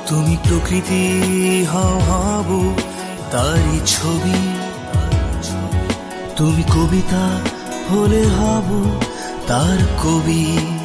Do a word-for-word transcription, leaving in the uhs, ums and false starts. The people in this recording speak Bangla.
তুমি প্রকৃতি হও হব তারই ছবি, তুমি কবিতা হলে হব তার কবি।